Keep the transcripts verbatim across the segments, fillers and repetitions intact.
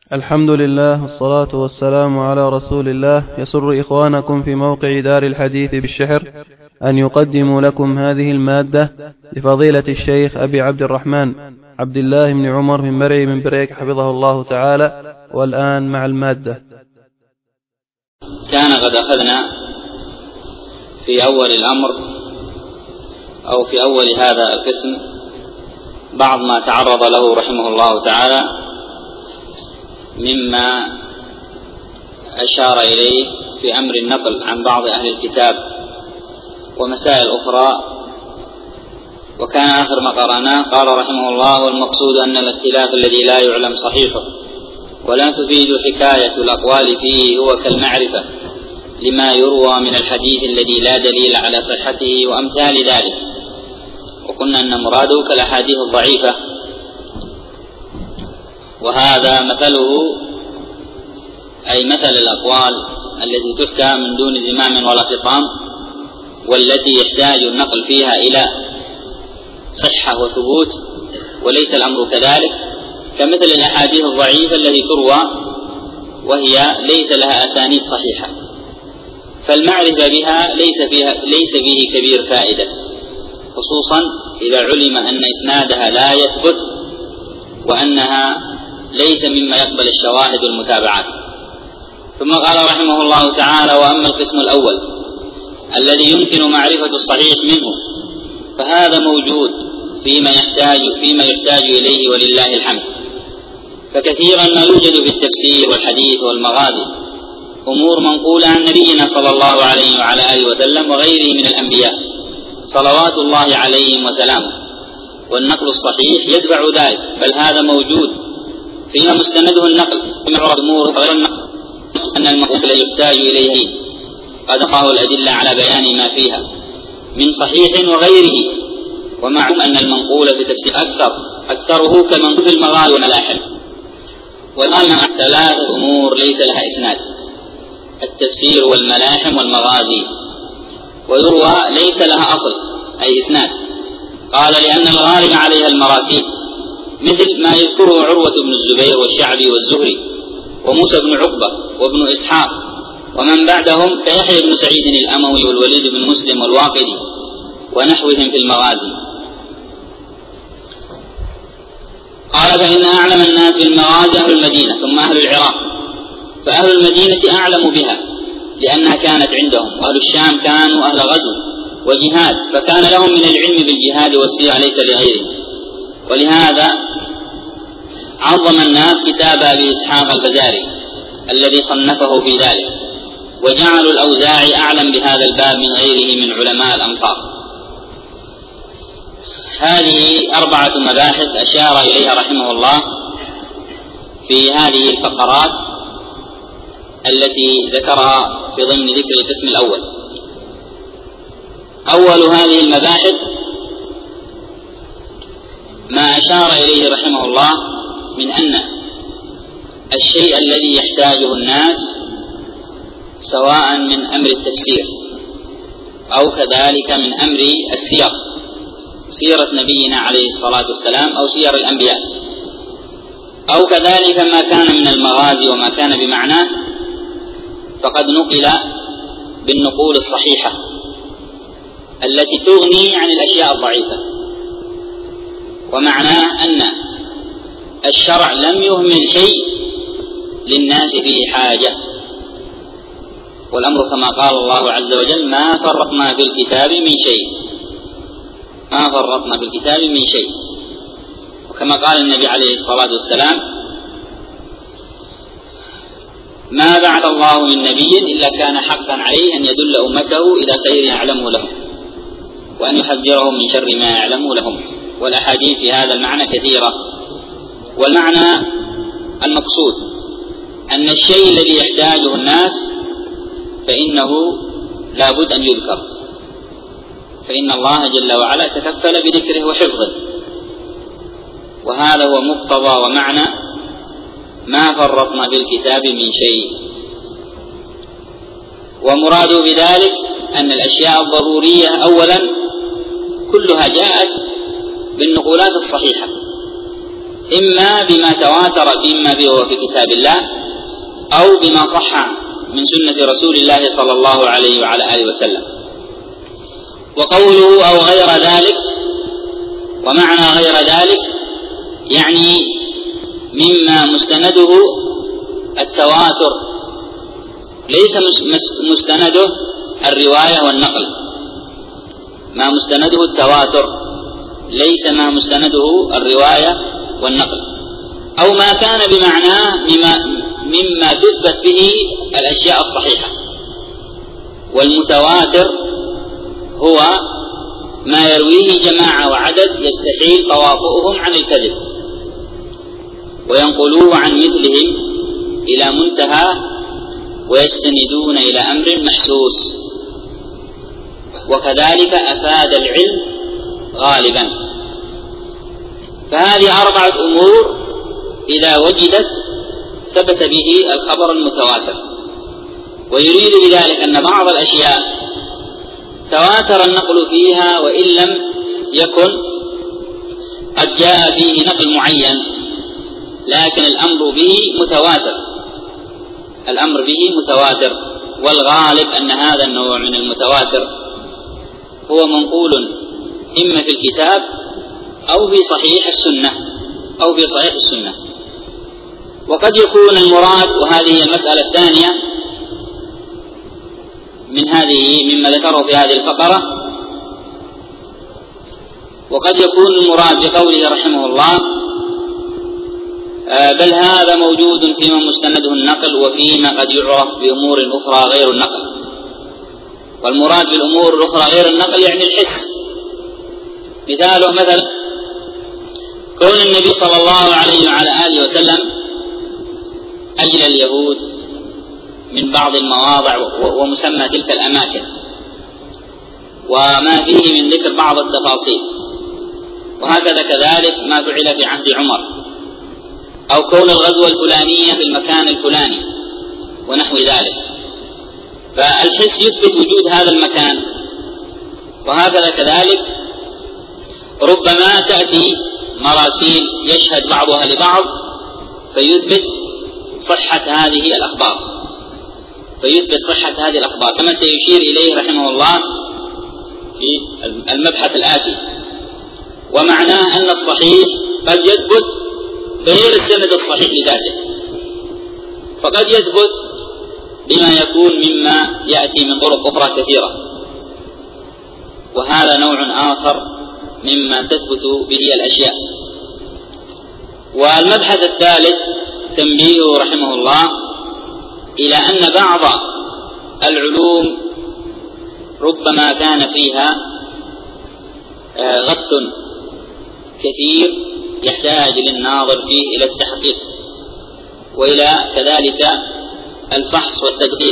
الحمد لله والصلاة والسلام على رسول الله. يسر إخوانكم في موقع دار الحديث بالشحر أن يقدموا لكم هذه المادة لفضيلة الشيخ أبي عبد الرحمن عبد الله بن عمر بن مرعي من بريك حفظه الله تعالى. والآن مع المادة. كان قد أخذنا في أول الأمر أو في أول هذا القسم بعض ما تعرض له رحمه الله تعالى مما أشار إليه في أمر النقل عن بعض أهل الكتاب ومسائل أخرى. وكان آخر ما قرأناه قال رحمه الله: والمقصود أن الاختلاف الذي لا يعلم صحيحه ولا تفيد حكاية الأقوال فيه هو كالمعرفة لما يروى من الحديث الذي لا دليل على صحته وأمثال ذلك. وقلنا أن مراده كالأحاديث الضعيفة، وهذا مثله أي مثل الأقوال التي تحكى من دون زمام ولا خطام والتي يحتاج النقل فيها إلى صحة وثبوت، وليس الأمر كذلك، كمثل الأحاديث الضعيفة التي تروى وهي ليس لها أسانيد صحيحة، فالمعرفة بها ليس فيها ليس فيه كبير فائدة، خصوصا إذا علم أن إسنادها لا يثبت وأنها ليس مما يقبل الشواهد والمتابعات. ثم قال رحمه الله تعالى: وأما القسم الأول الذي يمكن معرفة الصحيح منه فهذا موجود فيما يحتاج فيما يحتاج إليه ولله الحمد. فكثيرا ما يوجد في التفسير والحديث والمغازي أمور منقولة عن نبينا صلى الله عليه وعلى آله وسلم وغيره من الأنبياء صلوات الله عليهم وسلامه، والنقل الصحيح يتبع ذلك، بل هذا موجود فيما مستنده النقل من أمور غير النقل أن المنقول يحتاج إليه قد أخاه الأدلة على بيان ما فيها من صحيح وغيره. ومعلوم أن المنقول في تفسير أكثر أكثره كمنقول في المغازي والملاحم. والآن ثلاثة أمور ليس لها إسناد: التفسير والملاحم والمغازي، ويروى ليس لها أصل أي إسناد. قال: لأن الغالب عليها المراسيل، مثل ما يذكره عروة بن الزبير والشعبي والزهري وموسى بن عقبة وابن إسحاق ومن بعدهم كيحيى بن سعيد الأموي والوليد بن مسلم والواقدي ونحوهم في المغازي. قال: فإن أعلم الناس بالمغازي أهل المدينة ثم أهل العراق، فأهل المدينة أعلم بها لأنها كانت عندهم، وأهل الشام كانوا أهل غزو وجهاد فكان لهم من العلم بالجهاد والسيرة ليس لغيره. ولهذا عظم الناس كتاب أبي إسحاق الفزاري الذي صنفه في ذلك، وجعلوا الأوزاعي أعلم بهذا الباب من غيره من علماء الأمصار. هذه أربعة مباحث أشار إليها رحمه الله في هذه الفقرات التي ذكرها في ضمن ذكر القسم الأول. أول هذه المباحث ما أشار إليه رحمه الله من أن الشيء الذي يحتاجه الناس سواء من أمر التفسير أو كذلك من أمر السير، سيرة نبينا عليه الصلاة والسلام أو سير الأنبياء، أو كذلك ما كان من المغازي وما كان بمعناه، فقد نقل بالنقول الصحيحة التي تغني عن الأشياء الضعيفة. ومعناه أن الشرع لم يهمل شيء للناس فيه حاجة، والأمر كما قال الله عز وجل: ما فرطنا في الكتاب من شيء ما فرطنا في الكتاب من شيء. وكما قال النبي عليه الصلاة والسلام: ما بعث الله من نبي إلا كان حقا عليه أن يدل أمته إلى خير يعلمه لهم وأن يحذرهم من شر ما يعلمه لهم. والأحاديث في هذا المعنى كثيرة. والمعنى المقصود أن الشيء الذي يحتاجه الناس فإنه لا بد أن يذكر، فإن الله جل وعلا تكفل بذكره وحفظه، وهذا هو مقتضى ومعنى ما فرطنا بالكتاب من شيء. ومراد بذلك أن الأشياء الضرورية أولا كلها جاءت بالنقولات الصحيحة، إما بما تواتر بما هو في كتاب الله أو بما صح من سنة رسول الله صلى الله عليه وعلى آله وسلم. وقوله أو غير ذلك، ومعنى غير ذلك يعني مما مستنده التواتر، ليس مستنده الرواية والنقل. ما مستنده التواتر، ليس ما مستنده الرواية والنقل. أو ما كان بمعناه مما, مما تثبت به الأشياء الصحيحة. والمتواتر هو ما يرويه جماعة وعدد يستحيل تواطؤهم عن الكذب، وينقلوه عن مثلهم إلى منتهى ويستندون إلى أمر محسوس. وكذلك أفاد العلم غالبا. فهذه أربعة أمور إذا وجدت ثبت به الخبر المتواتر. ويريد بذلك أن بعض الأشياء تواتر النقل فيها وإن لم يكن قد جاء فيه نقل معين، لكن الأمر به متواتر، الأمر به متواتر. والغالب أن هذا النوع من المتواتر هو منقول إما في الكتاب أو في صحيح السنة أو في صحيح السنة. وقد يكون المراد، وهذه المسألة الثانية من هذه مما ذكره في هذه الفقرة، وقد يكون المراد بقوله رحمه الله بل هذا موجود فيما مستنده النقل وفيما قد يعرف بأمور أخرى غير النقل. والمراد بالأمور الأخرى غير النقل يعني الحس. مثاله مثلا كون النبي صلى الله عليه وعلى آله وسلم أجل اليهود من بعض المواضع ومسمى تلك الأماكن، وما فيه من ذكر بعض التفاصيل. وهكذا كذلك ما فعل في عهد عمر، أو كون الغزوة الفلانية في المكان الفلاني ونحو ذلك. فالحس يثبت وجود هذا المكان. وهكذا كذلك ربما تأتي مراسيل يشهد بعضها لبعض فيثبت صحة هذه الأخبار فيثبت صحة هذه الأخبار كما سيشير إليه رحمه الله في المبحث الآتي. ومعناه أن الصحيح قد يثبت غير السند الصحيح لذاته، فقد يثبت بما يكون مما يأتي من طرق أخرى كثيرة، وهذا نوع آخر مما تثبت به الأشياء. والمبحث الثالث تنبيه رحمه الله إلى أن بعض العلوم ربما كان فيها غث كثير يحتاج للناظر فيه إلى التحقيق وإلى كذلك الفحص والتدقيق.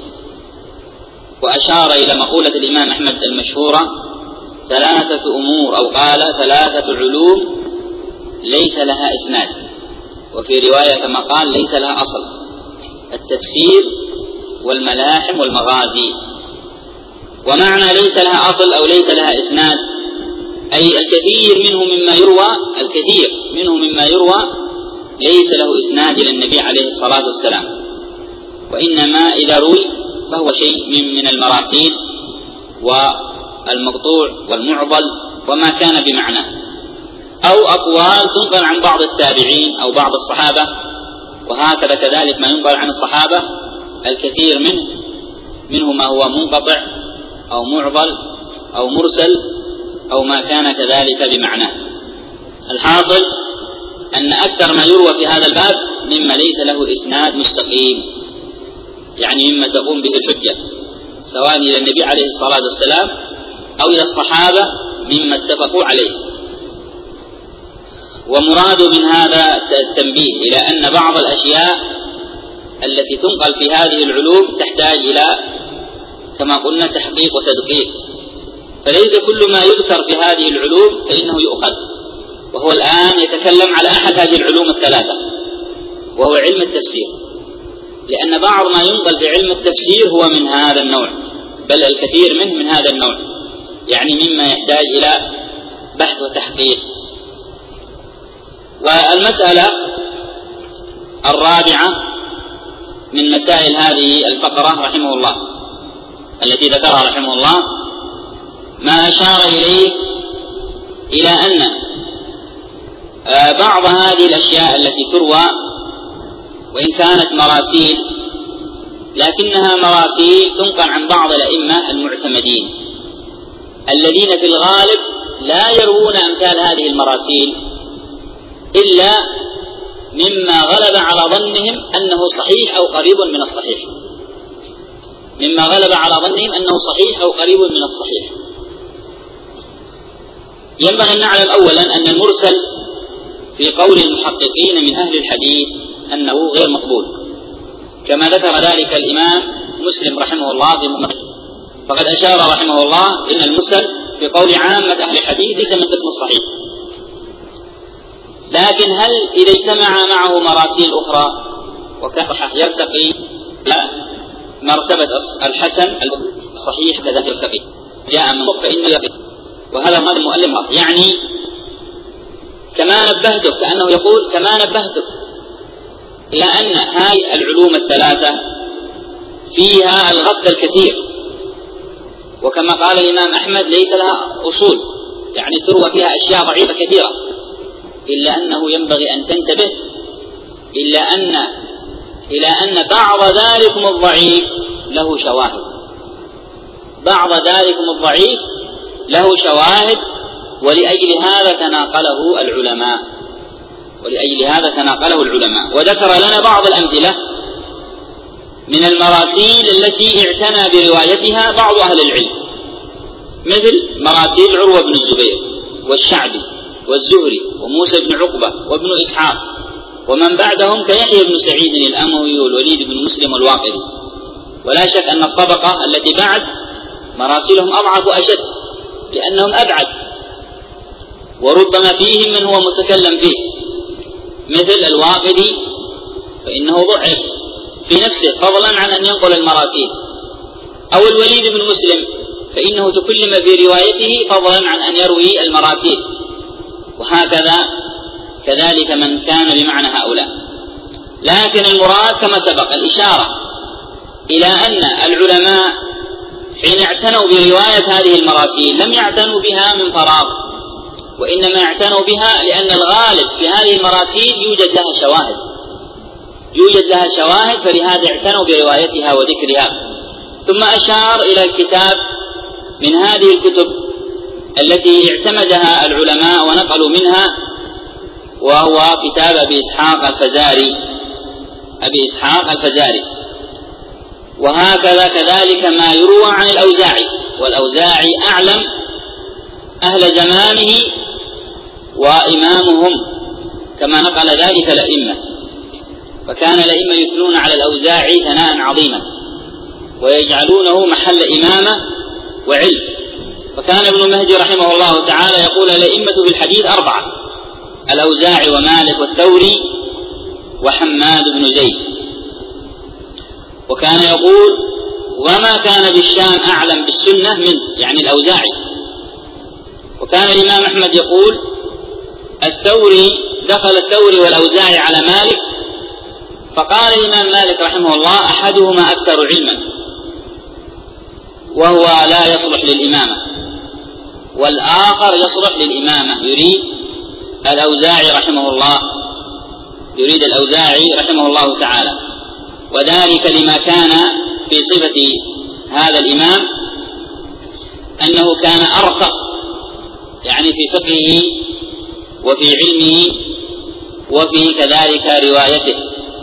وأشار إلى مقولة الإمام أحمد المشهورة ثلاثة أمور، أو قال ثلاثة علوم ليس لها إسناد، وفي رواية كما قال ليس لها أصل: التفسير والملاحم والمغازي. ومعنى ليس لها أصل أو ليس لها إسناد أي الكثير منه مما يروى الكثير منه مما يروى ليس له إسناد إلى النبي عليه الصلاة والسلام، وإنما إذا روي فهو شيء من, من المراسيل والمقطوع والمعضل وما كان بمعنى، أو أقوال تنقل عن بعض التابعين أو بعض الصحابة. وهكذا كذلك ما ينقل عن الصحابة الكثير منه منه ما هو منقطع أو معضل أو مرسل أو ما كان كذلك بمعنى. الحاصل أن أكثر ما يروى في هذا الباب مما ليس له إسناد مستقيم، يعني مما تقوم به الحجة سواء إلى النبي عليه الصلاة والسلام أو إلى الصحابة مما اتفقوا عليه. ومراد من هذا التنبيه إلى أن بعض الأشياء التي تنقل في هذه العلوم تحتاج إلى كما قلنا تحقيق وتدقيق، فليس كل ما يذكر في هذه العلوم فإنه يؤخذ. وهو الآن يتكلم على أحد هذه العلوم الثلاثة وهو علم التفسير، لأن بعض ما ينقل في علم التفسير هو من هذا النوع، بل الكثير منه من هذا النوع، يعني مما يحتاج إلى بحث وتحقيق. والمسألة الرابعة من مسائل هذه الفقرة رحمه الله التي ذكرها رحمه الله ما أشار إليه إلى أن بعض هذه الأشياء التي تروى وإن كانت مراسيل لكنها مراسيل تنقل عن بعض الأئمة المعتمدين الذين في الغالب لا يروون أمثال هذه المراسيل إلا مما غلب على ظنهم أنه صحيح أو قريب من الصحيح مما غلب على ظنهم أنه صحيح أو قريب من الصحيح. ينبغي أن نعلم أولا أن المرسل في قول المحققين من أهل الحديث أنه غير مقبول، كما ذكر ذلك الإمام مسلم رحمه الله في مؤمن، فقد أشار رحمه الله إن المرسل في قول عامة أهل الحديث ليس من قسم الصحيح. لكن هل إذا اجتمع معه مراسيل أخرى وكصحة يرتقي لا مرتبة الحسن الصحيح كذلك يرتقي؟ جاء من فإنه يرتقي، وهذا ما المؤلف يعني كما نبهتك، كأنه يقول كما نبهتك إلى أن هذه العلوم الثلاثة فيها الغط الكثير، وكما قال الإمام أحمد ليس لها أصول، يعني تروى فيها أشياء ضعيفة كثيرة، إلا أنه ينبغي أن تنتبه إلا أن إلى أن بعض ذلكم الضعيف له شواهد، بعض ذلكم الضعيف له شواهد، ولأجل هذا تناقله العلماء ولأجل هذا تناقله العلماء وذكر لنا بعض الأمثلة من المراسيل التي اعتنى بروايتها بعض أهل العلم، مثل مراسيل عروة بن الزبير والشعبي والزهري وموسى بن عقبة وابن إسحاق ومن بعدهم كيحيى بن سعيد الأموي والوليد بن مسلم والواقدي. ولا شك أن الطبقة التي بعد مراسلهم أضعف وأشد لأنهم أبعد، وربما فيهم من هو متكلم فيه مثل الواقدي فإنه ضعف في نفسه فضلا عن أن ينقل المراسيل، أو الوليد بن مسلم فإنه تكلم في روايته فضلا عن أن يروي المراسيل، وهكذا كذلك من كان بمعنى هؤلاء. لكن المراد كما سبق الإشارة إلى أن العلماء حين اعتنوا برواية هذه المراسيل لم يعتنوا بها من فراغ، وإنما اعتنوا بها لأن الغالب في هذه المراسيل يوجد لها شواهد يوجد لها شواهد فلهذا اعتنوا بروايتها وذكرها. ثم أشار إلى الكتاب من هذه الكتب التي اعتمدها العلماء ونقلوا منها، وهو كتاب أبي إسحاق الفزاري أبي إسحاق الفزاري وهكذا كذلك ما يروى عن الأوزاعي، والأوزاعي أعلم أهل زمانه وإمامهم كما نقل ذلك الأئمة، فكان الأئمة يثنون على الأوزاعي ثناء عظيما ويجعلونه محل إمامة وعلم. فكان ابن مهدي رحمه الله تعالى يقول الأئمة بالحديث أربعة: الأوزاعي ومالك والثوري وحماد بن زيد. وكان يقول وما كان بالشام أعلم بالسنة منه، يعني الأوزاعي. وكان الإمام أحمد يقول الثوري دخل الثوري والأوزاعي على مالك، فقال الإمام مالك رحمه الله أحدهما أكثر علما وهو لا يصلح للإمامة، والآخر يصلح للإمامة، يريد الأوزاعي رحمه الله يريد الأوزاعي رحمه الله تعالى. وذلك لما كان في صفة هذا الإمام أنه كان أرفق يعني في فقهه وفي علمه وفي كذلك روايته.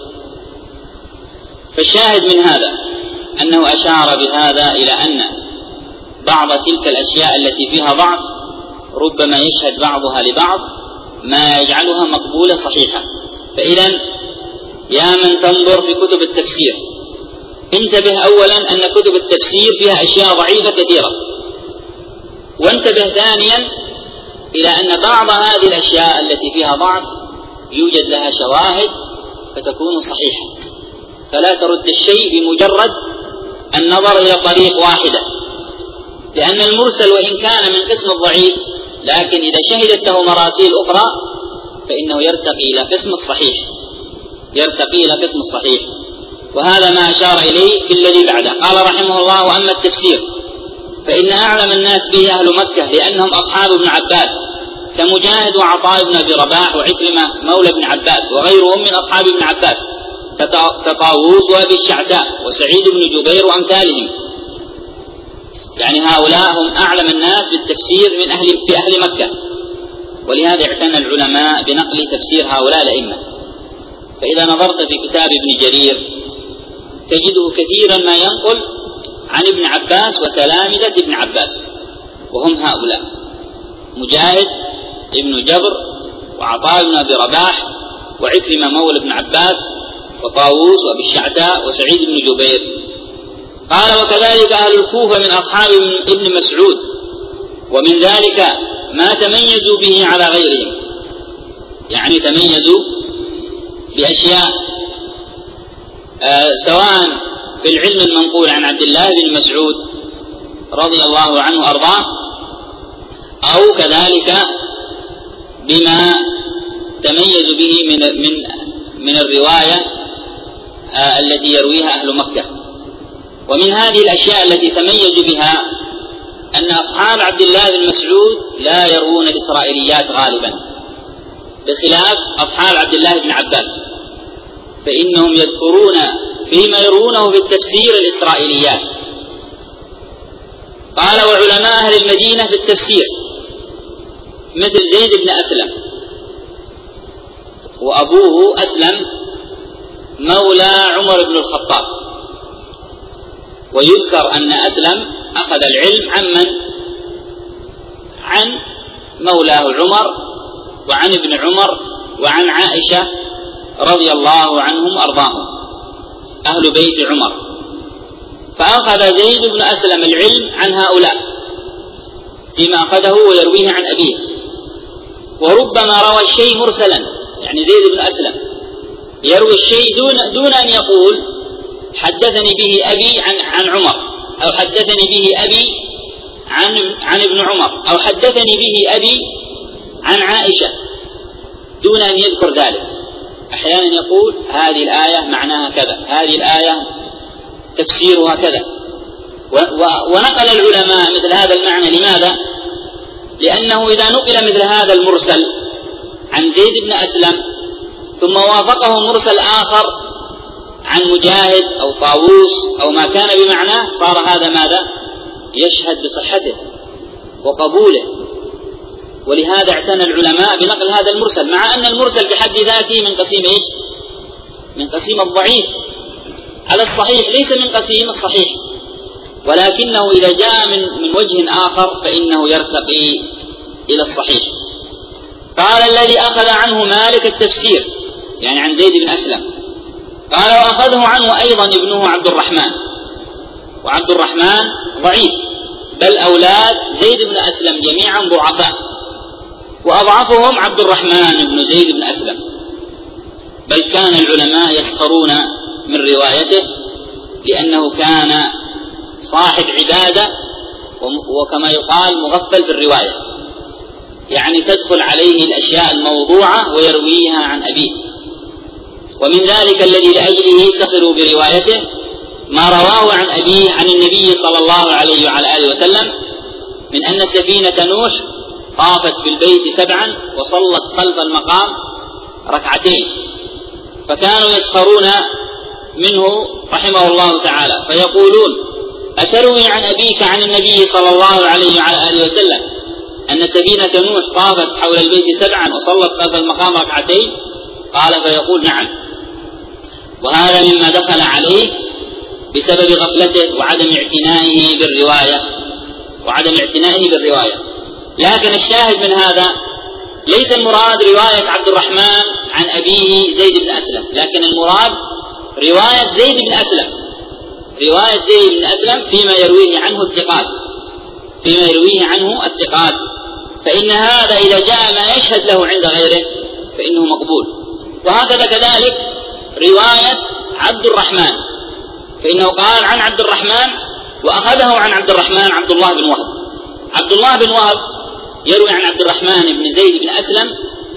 فالشاهد من هذا أنه أشار بهذا إلى أن بعض تلك الأشياء التي فيها ضعف ربما يشهد بعضها لبعض ما يجعلها مقبولة صحيحة. فإذا يا من تنظر في كتب التفسير انتبه أولا أن كتب التفسير فيها أشياء ضعيفة كثيرة، وانتبه ثانيا إلى أن بعض هذه الأشياء التي فيها ضعف يوجد لها شواهد فتكون صحيحة. فلا ترد الشيء بمجرد النظر إلى طريق واحدة، لأن المرسل وإن كان من قسم الضعيف لكن إذا شهدت له مراسيل أخرى فإنه يرتقي إلى قسم الصحيح، يرتقي إلى قسم الصحيح. وهذا ما أشار إليه في الذي بعده. قال رحمه الله: وأما التفسير فإن أعلم الناس به أهل مكة، لأنهم أصحاب ابن عباس كمجاهد وعطاء بن أبي رباح وعكرمة مولى ابن عباس وغيرهم من أصحاب ابن عباس كطاووس وأبي الشعثاء وسعيد بن جبير وأمثالهم. يعني هؤلاء هم أعلم الناس بالتفسير من أهل في أهل مكة، ولهذا اعتنى العلماء بنقل تفسير هؤلاء الأئمة. فإذا نظرت في كتاب ابن جرير تجده كثيرا ما ينقل عن ابن عباس وتلامذة ابن عباس، وهم هؤلاء: مجاهد ابن جبر وعطاء بن أبي رباح وعكرمة مولى ابن عباس وطاووس وأبي الشعثاء وسعيد بن جبير. قال: وكذلك أهل الكوفة من أصحاب ابن مسعود، ومن ذلك ما تميزوا به على غيرهم، يعني تميزوا بأشياء آه سواء في العلم المنقول عن عبد الله بن مسعود رضي الله عنه وأرضاه، أو كذلك بما تميزوا به من من من الرواية آه التي يرويها أهل مكة. ومن هذه الأشياء التي تميزوا بها أن أصحاب عبد الله بن مسعود لا يروون الإسرائيليات غالبا، بخلاف أصحاب عبد الله بن عباس، فإنهم يذكرون فيما يروونه في التفسير الإسرائيليات. قال: وعلماء أهل المدينة في التفسير مثل زيد بن أسلم، وأبوه أسلم مولى عمر بن الخطاب. ويذكر أن أسلم أخذ العلم عمن عن مولاه عمر وعن ابن عمر وعن عائشة رضي الله عنهم وأرضاهم، أهل بيت عمر. فأخذ زيد بن أسلم العلم عن هؤلاء فيما أخذه ويرويه عن أبيه. وربما روى الشيء مرسلا، يعني زيد بن أسلم يروي الشيء دون, دون أن يقول حدثني به أبي عن, عن عمر، أو حدثني به أبي عن, عن ابن عمر، أو حدثني به أبي عن عائشة، دون أن يذكر ذلك. أحيانا يقول هذه الآية معناها كذا، هذه الآية تفسيرها كذا. ونقل العلماء مثل هذا المعنى. لماذا؟ لأنه إذا نقل مثل هذا المرسل عن زيد بن أسلم ثم وافقه مرسل آخر عن مجاهد أو طاووس أو ما كان بمعناه، صار هذا ماذا؟ يشهد بصحته وقبوله. ولهذا اعتنى العلماء بنقل هذا المرسل، مع أن المرسل بحد ذاته من قسيم إيش؟ من قسيم الضعيف على الصحيح، ليس من قسيم الصحيح، ولكنه إذا جاء من, من وجه آخر فإنه يرتقي إلى الصحيح. قال: الذي أخذ عنه مالك التفسير، يعني عن زيد بن أسلم. قال: وأخذه عنه أيضا ابنه عبد الرحمن، وعبد الرحمن ضعيف، بل أولاد زيد بن أسلم جميعا ضعفاء، وأضعفهم عبد الرحمن بن زيد بن أسلم، بل كان العلماء يسخرون من روايته لأنه كان صاحب عبادة، وكما يقال مغفل في الرواية، يعني تدخل عليه الأشياء الموضوعة ويرويها عن أبيه. ومن ذلك الذي لأجله سخروا بروايته ما رواه عن أبيه عن النبي صلى الله عليه وعلى آله وسلم من أن سفينة نوح طافت بالبيت سبعا وصلت خلف المقام ركعتين، فكانوا يسخرون منه رحمه الله تعالى، فيقولون: أتروي عن أبيك عن النبي صلى الله عليه وعلى آله وسلم أن سفينة نوح طافت حول البيت سبعا وصلت خلف المقام ركعتين؟ قال: فيقول: نعم. وهذا مما دخل عليه بسبب غفلته وعدم اعتنائه بالرواية وعدم اعتنائه بالرواية. لكن الشاهد من هذا ليس المراد رواية عبد الرحمن عن أبيه زيد بن أسلم، لكن المراد رواية زيد بن أسلم، رواية زيد بن أسلم فيما يرويه عنه الثقات، فيما يرويه عنه الثقات، فإن هذا إذا جاء ما يشهد له عند غيره فإنه مقبول. وهكذا كذلك رواية عبد الرحمن، فإنه قال عن عبد الرحمن وأخذه عن عبد الرحمن عبد الله بن وهب. عبد الله بن وهب يروي عن عبد الرحمن بن زيد بن أسلم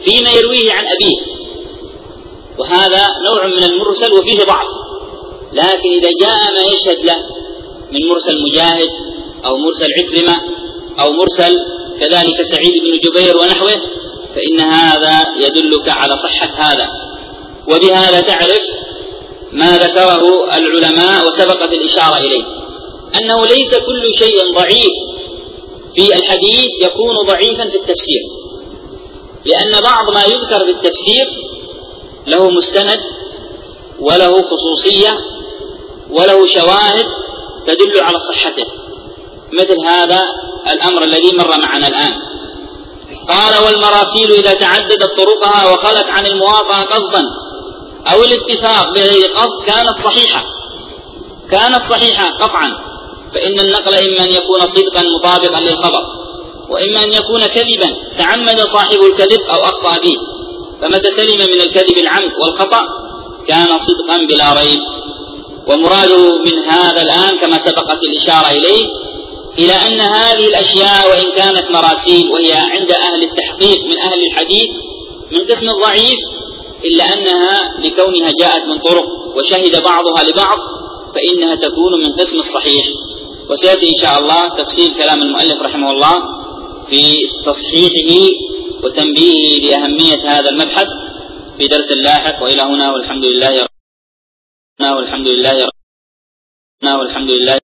فيما يرويه عن أبيه، وهذا نوع من المرسل وفيه ضعف. لكن إذا جاء ما يشهد له من مرسل مجاهد أو مرسل عكرمة أو مرسل كذلك سعيد بن جبير ونحوه، فإن هذا يدلك على صحة هذا. وبهذا تعرف ما ذكره العلماء وسبقت الإشارة إليه، أنه ليس كل شيء ضعيف في الحديث يكون ضعيفا في التفسير، لأن بعض ما يذكر في التفسير له مستند وله خصوصية وله شواهد تدل على صحته، مثل هذا الأمر الذي مر معنا الآن. قال: والمراسيل إذا تعددت طرقها وخلت عن الموافقة قصدا أو الاتفاق بغير قصد كانت صحيحة كانت صحيحة قطعا، فإن النقل إما أن يكون صدقا مطابقا للخبر، وإما أن يكون كذبا تعمد صاحب الكذب أو أخطأ به، فمتى سلم من الكذب العمد والخطأ كان صدقا بلا ريب. ومراده من هذا الآن كما سبقت الإشارة إليه إلى أن هذه الأشياء وإن كانت مراسيل وهي عند أهل التحقيق من أهل الحديث من قسم الضعيف، إلا أنها لكونها جاءت من طرق وشهد بعضها لبعض فإنها تكون من قسم الصحيح. وسيأتي إن شاء الله تفصيل كلام المؤلف رحمه الله في تصحيحه وتنبيهه بأهمية هذا المبحث في درس لاحق. وإلى هنا والحمد لله والحمد لله والحمد لله